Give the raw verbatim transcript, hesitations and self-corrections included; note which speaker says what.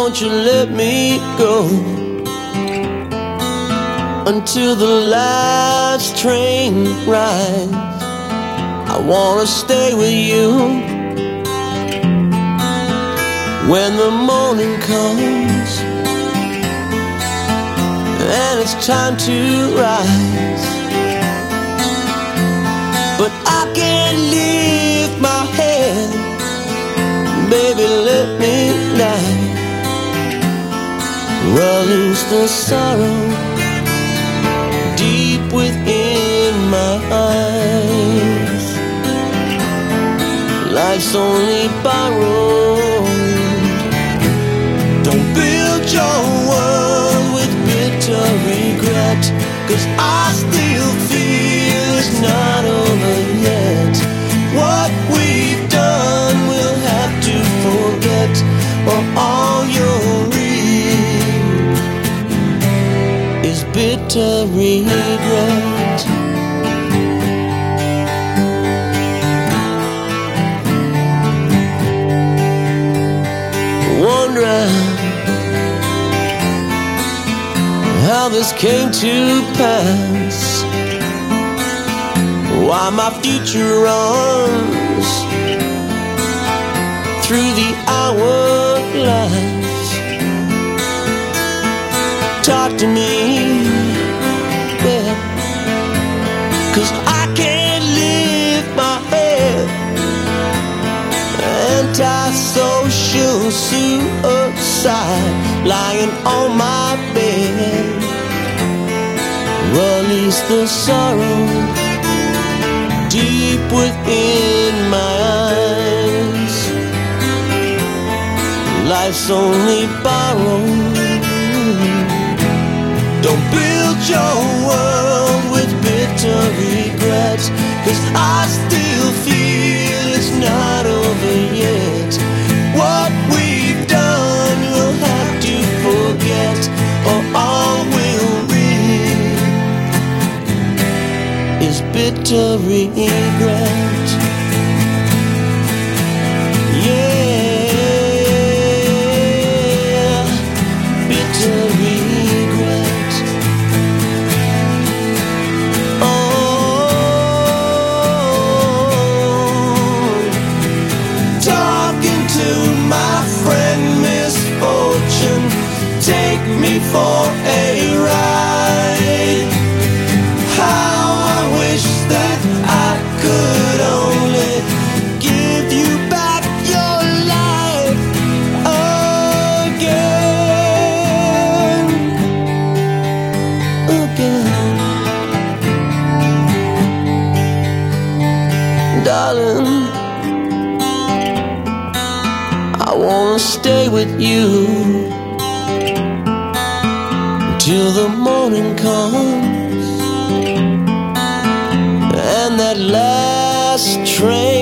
Speaker 1: won't you let me go until the last train rides? I wanna stay with you when the morning comes and it's time to rise. But I can't lift my head, baby, let me lie. Release the sorrow deep within my eyes. Life's only borrowed. Don't build your world with bitter regret, 'cause I still feel it's not over yet. What we've done we'll have to forget, or all you'll read is bitter regret. Wondering how this came to pass, why my future runs through the hourglass. Talk to me, yeah, 'cause I can't lift my head. Anti-social suicide lying on my bed. Release the sorrow deep within my eyes. Life's only borrowed. Don't build your world with bitter regrets, 'cause I still feel it's not over yet. What we've done we'll have to forget, or all we'll read is bitter regret. Yeah, bitter regret. Oh, talking to my friend Misfortune, take me for a ride. How I wish that I could only give you back your life again, again. Darling, I wanna stay with you till the morning comes and that last train